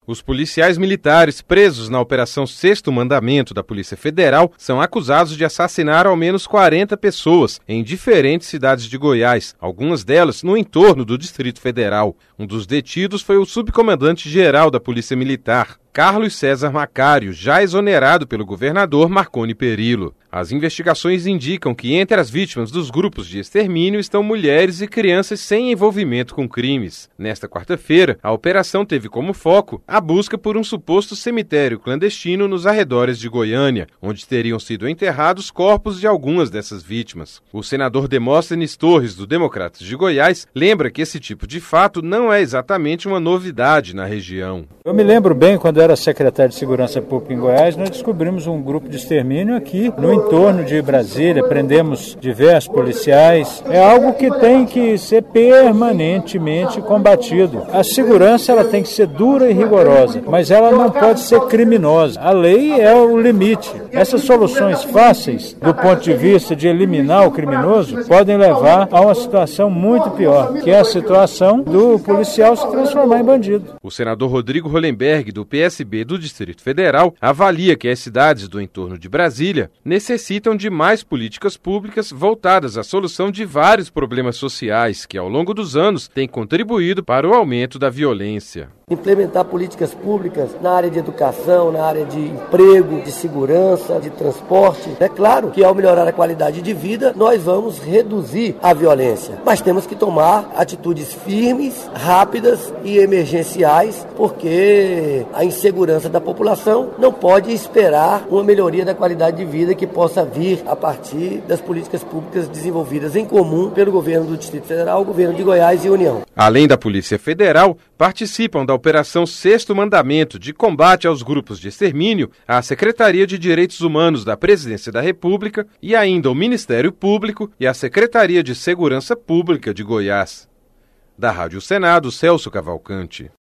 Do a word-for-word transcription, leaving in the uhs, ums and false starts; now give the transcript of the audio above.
Os policiais militares presos na Operação Sexto Mandamento da Polícia Federal são acusados de assassinar ao menos quarenta pessoas em diferentes cidades de Goiás, algumas delas no entorno do Distrito Federal. Um dos detidos foi o subcomandante-geral da Polícia Militar, Carlos César Macário, já exonerado pelo governador Marconi Perillo. As investigações indicam que entre as vítimas dos grupos de extermínio estão mulheres e crianças sem envolvimento com crimes. Nesta quarta-feira, a operação teve como foco a busca por um suposto cemitério clandestino nos arredores de Goiânia, onde teriam sido enterrados corpos de algumas dessas vítimas. O senador Demóstenes Torres, do Democratas de Goiás, lembra que esse tipo de fato não é exatamente uma novidade na região. Eu me lembro bem, quando eu era secretário de Segurança Pública em Goiás, nós descobrimos um grupo de extermínio aqui no entorno de Brasília, prendemos diversos policiais. É algo que tem que ser permanentemente combatido. A segurança ela tem que ser dura e rigorosa, mas ela não pode ser criminosa. A lei é o limite. Essas soluções fáceis, do ponto de vista de eliminar o criminoso, podem levar a uma situação muito pior, que é a situação do policial se transformar em bandido. O senador Rodrigo Hollenberg, do P S B do Distrito Federal, avalia que as cidades do entorno de Brasília necessitam de mais políticas públicas voltadas à solução de vários problemas sociais que, ao longo dos anos, têm contribuído para o aumento da violência. Implementar políticas públicas na área de educação, na área de emprego, de segurança, de transporte. É claro que ao melhorar a qualidade de vida, nós vamos reduzir a violência. Mas temos que tomar atitudes firmes, rápidas e emergenciais, porque a insegurança da população não pode esperar uma melhoria da qualidade de vida que possa vir a partir das políticas públicas desenvolvidas em comum pelo governo do Distrito Federal, o governo de Goiás e União. Além da Polícia Federal, participam da Operação Sexto Mandamento de combate aos grupos de extermínio, a Secretaria de Direitos Humanos da Presidência da República e ainda o Ministério Público e a Secretaria de Segurança Pública de Goiás. Da Rádio Senado, Celso Cavalcante.